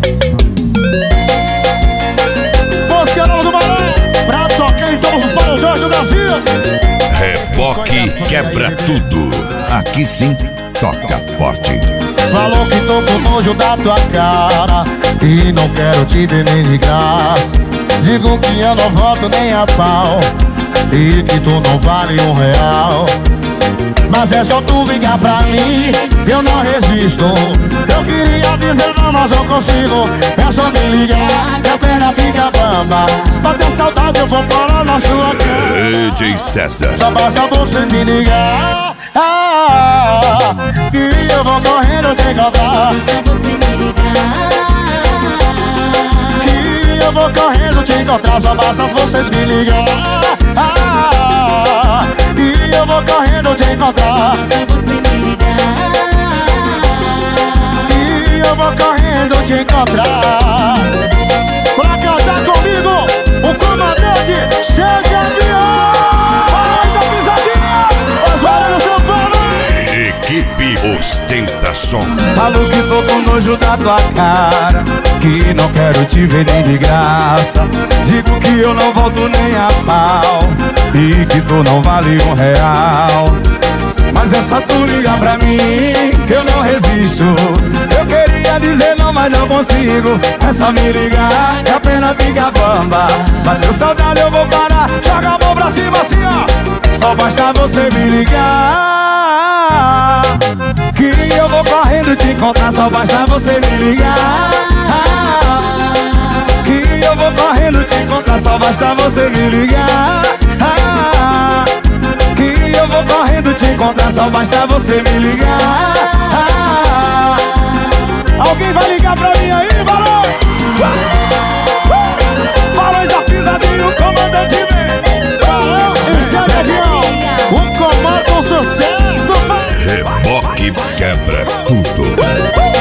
Música nova do Barão, pra tocar em todos os paredões do Brasil. Reboque quebra tudo. Aqui sim, toca forte. Falou que tô com nojo da tua cara e não quero te ver nem de graça. Digo que eu não volto nem a pau e que tu não vale R$1. Mas é só tu ligar pra mim, eu não resisto. Eu queria dizer não, mas não consigo. É só me ligar, que a perna fica bamba. Bater saudade eu vou parar na sua cama. DJ César. Só basta você me ligar, e eu vou correndo te encontrar. Só basta você me ligar. Que eu vou correndo te encontrar. Só basta vocês me ligar, e eu vou correndo te encontrar. Só você me ligar. E eu vou correndo te encontrar. Pra cantar comigo, o comandante cheio de avião. Faz a pisadinha, Oswaldo São Paulo. Equipe Ostentação. Falo que tô com nojo da tua cara, que não quero te ver nem de graça. Digo que eu não volto nem a pau e que tu não vale R$1. Mas é só tu ligar pra mim, que eu não resisto. Eu queria dizer não, mas não consigo. É só me ligar, que a pena fica bamba. Bateu saudade eu vou parar, joga a mão pra cima assim ó. Só basta você me ligar, que eu vou correndo te encontrar. Só basta você me ligar, que eu vou correndo te encontrar. Só basta você me ligar, que eu vou correndo te encontrar. Só basta você me ligar. Alguém vai ligar pra mim aí, Barão? Barões da pisadinha, o comandante vem. Barão, esse é o avião. O comando, um sucesso. Reboque quebra tudo.